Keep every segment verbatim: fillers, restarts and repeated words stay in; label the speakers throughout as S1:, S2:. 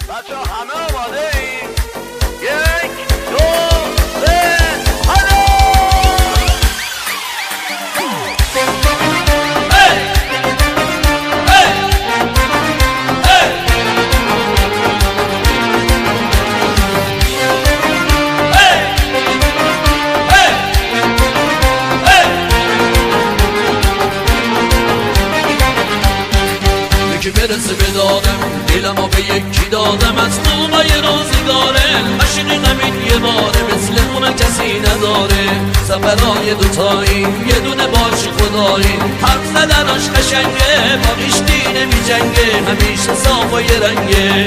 S1: بچه همه آماده ایم؟ یک دو سه هلو
S2: یکی برسه به دادم دلمو به یکی دادم از خوبای روزگاره ماشین زمین یه باره مثل اون کسی نداره سفرهای دوتایی یه دونه باش خدایی حرف زدناش قشنگه با هیچکی نمی جنگه همیشه صاف و یه رنگه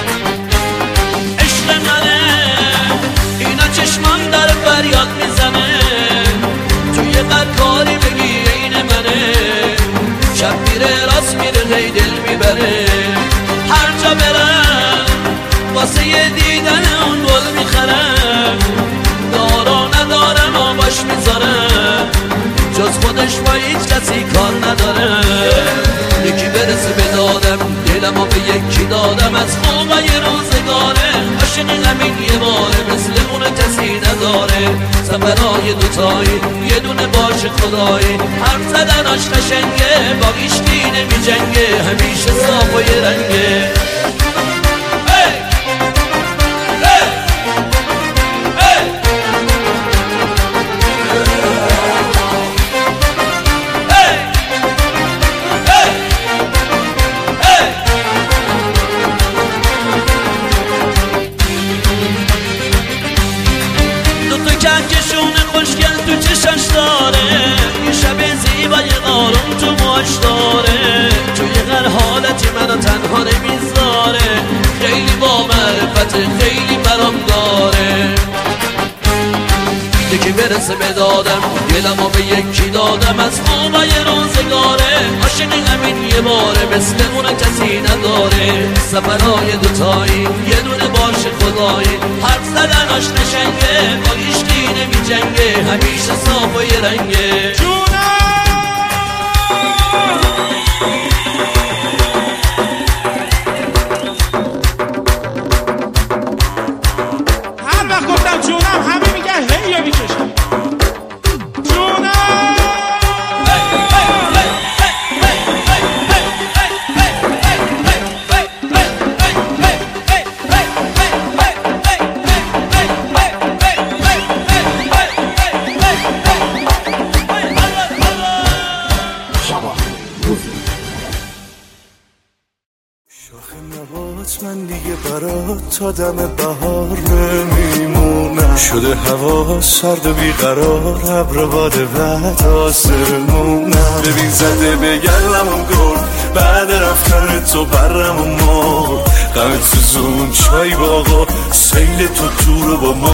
S2: عشق منه اینا چشمان در فریاد میزنه توی قرکاری بگی این منه شب میره راست میره هی دل میبره هر جا برم واسه یه دیدن اون گل میخرم دارا ندارم و باش میذارم جز خودش با هیچ کسی کار نداره یکی برسه به دادم دلمو به یکی دادم از خوبای روزگاره عاشق همین یه باره مثل اون کسی نداره سفرهای دوتایی یه دونه باش خدایی حرف زدناش قشنگه با هیچکی نمی جنگه همیشه صاف و یه رنگه کهکشون خوشگل تو چشاش داره یه شب زیبای قارون تو موهاش داره توی هر حالتی منو تنها نمیذاره خیلی با معرفت خیلی برام داره یکی برسه به دادم دلمو به یکی دادم از خوبای روزگاره عاشق همین یه باره مثل اون کسی نداره سفرهای دوتایی یه دونه باش خدایی حرف زدناش قشنگه با هیچکی نمی جنگه همیشه صاف و یه رنگه
S3: هر وقت گفتم جونم همه میگن هی یا میکشم
S4: من دیگه برات تا دم بهار نمیمونم شده هوا سرد و بیقرار ابر باد بعد آسمونم ببین زده به گلمون گل بعد رفتن تو برم و مار غم تو زون چای باقا سیل تو تو رو با ما